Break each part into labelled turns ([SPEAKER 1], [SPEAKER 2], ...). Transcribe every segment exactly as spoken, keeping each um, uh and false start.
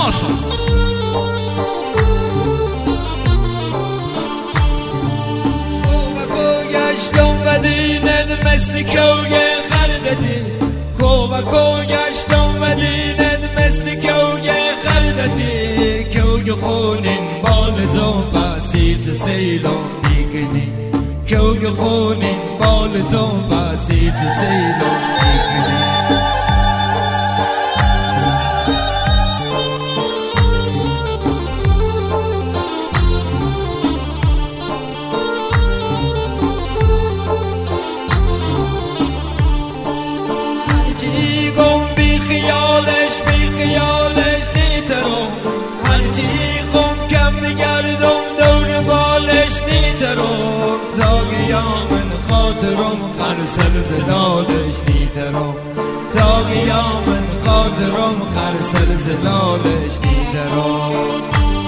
[SPEAKER 1] ماشاءالله.
[SPEAKER 2] مدينة مسلكوية خردتي كوبا كوجاشتو مدينة مسلكوية خردتي كوج خونين بالزو باسيت سيلو ديكني كوج خونين بالزو باسيت سيلو ديكني زلزلالش نیترم تا قیام خاطرم خر زلزلالش نیترم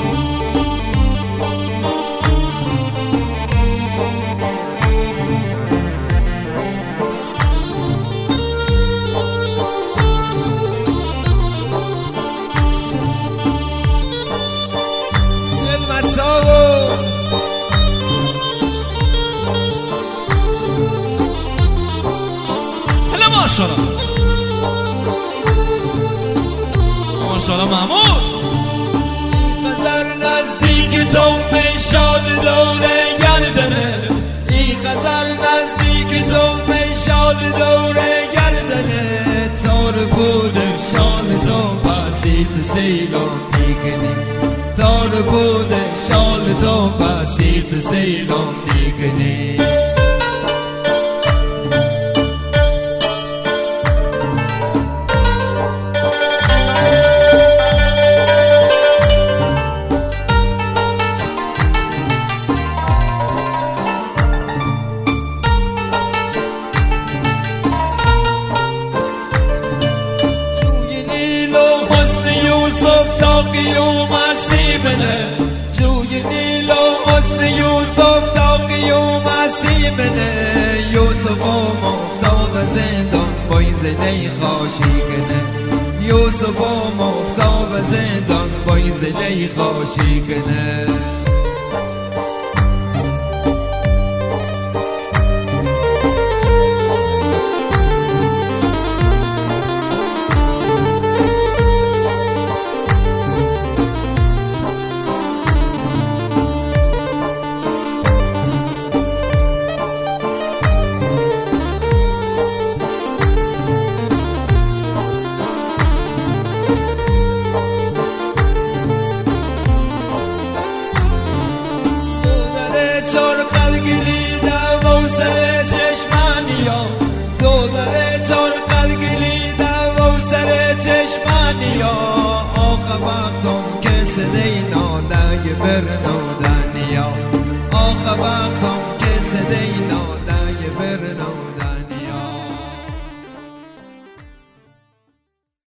[SPEAKER 1] ماشاءالله ماشاءالله محمود.
[SPEAKER 2] غزر نزدیک تو میشال دوره گردنه این غزر نزدیک تو میشال دوره گردنه تار بود شال تو بسیط سیلان دیگنی تار بود شال تو بسیط سیلان دیگنی جوی نیل و حسن یوسف تا قیوم عصیبنه یوسف و مفتاب زندان بای زلیخا شیکنه یوسف و مفتاب زندان بای زلیخا شیکنه وقتم که صدای نالای برنودنیا آخه وقتم